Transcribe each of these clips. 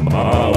mal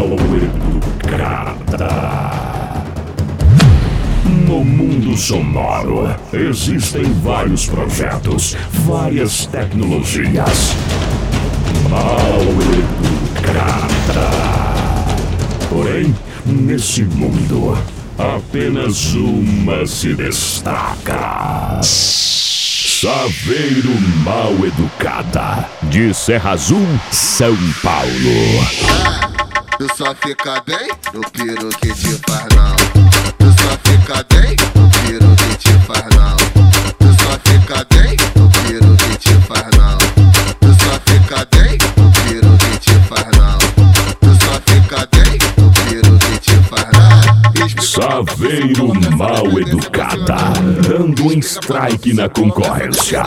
educada. No mundo sonoro, existem vários projetos, várias tecnologias. Mal educada. Porém, nesse mundo, apenas uma se destaca. Saveiro Mal Educada, de Serra Azul, São Paulo. Tu só fica bem no piro que te faz não. Tu só fica bem no piro que te faz não. Tu só fica bem no piro que te faz não. Tu só fica bem no piro que te faz não. Tu só fica bem no piro que te faz não. Saveiro Mal Educada, dando um strike na concorrência.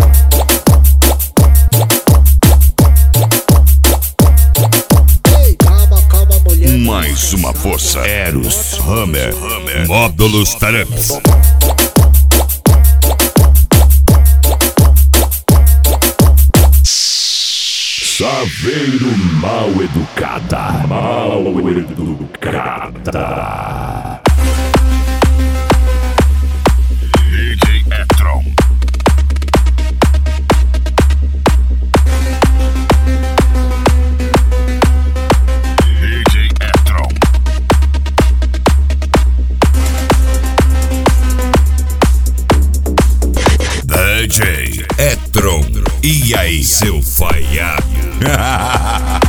Mais uma força. Eros, Hammer, Módulos Taramps. Saveiro Mal Educada. Mal Educada. DJ Etron. DJ Etron. DJ Etron. E aí, seu falhado?